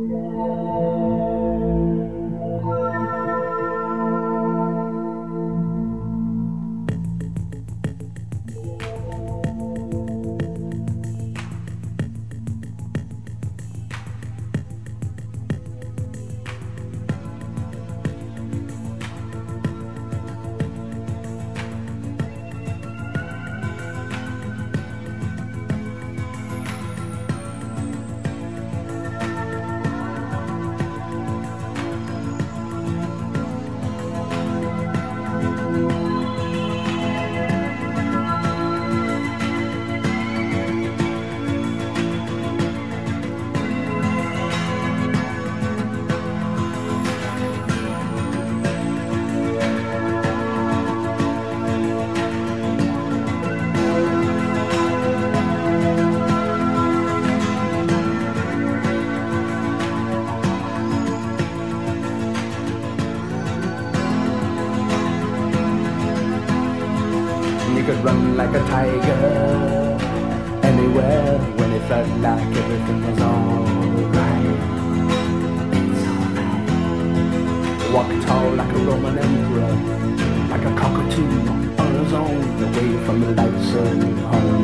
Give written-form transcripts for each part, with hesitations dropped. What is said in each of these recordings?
You could run like a tiger anywhere when it felt like everything was alright. It's alright. Walk tall like a Roman emperor, like a cockatoo on his own, away from the lights of home.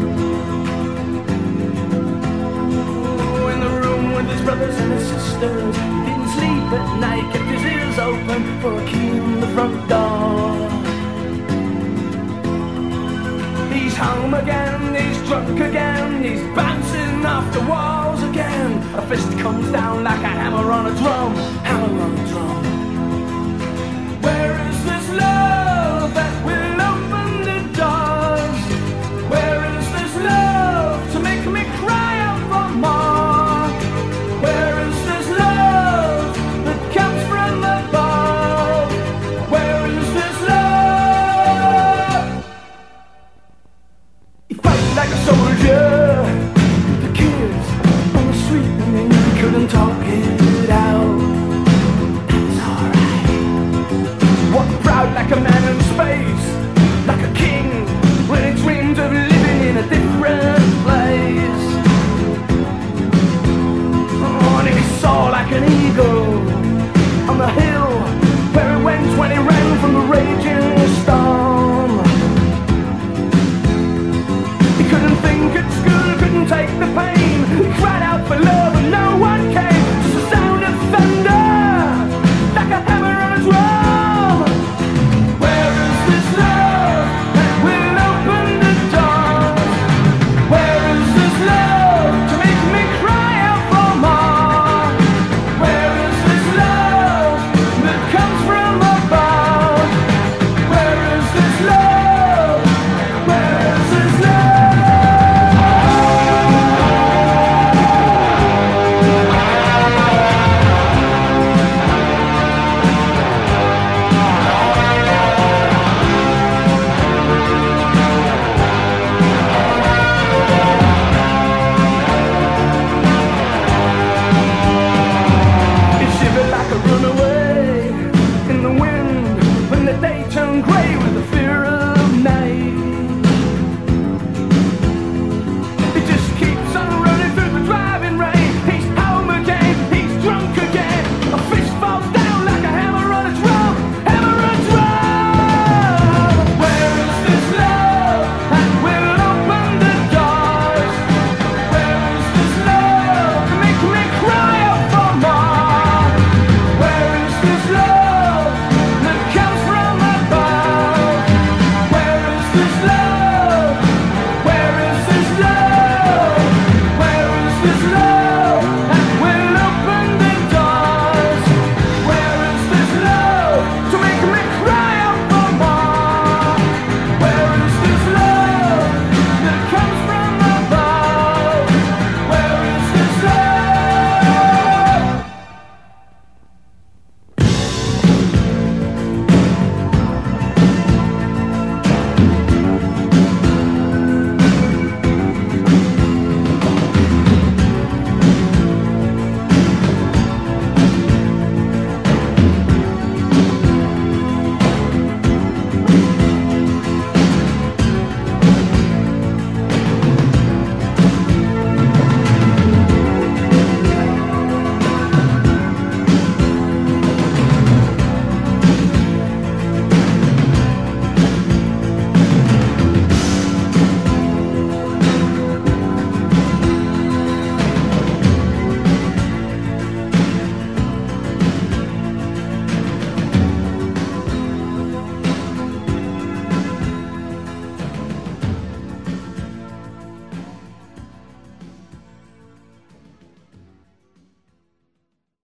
In the room with his brothers and his sisters, he didn't sleep at night, kept his ears open for a key in the front door. He's home again, he's drunk again, he's bouncing off the walls again. A fist comes down like a hammer on a drum, hammer on a drum. Where is this love that will open the doors? Where is this love to make me cry out for more? Where is this love that comes from above? Where is this love? He fight like a soldier, the kids on the street and they couldn't talk.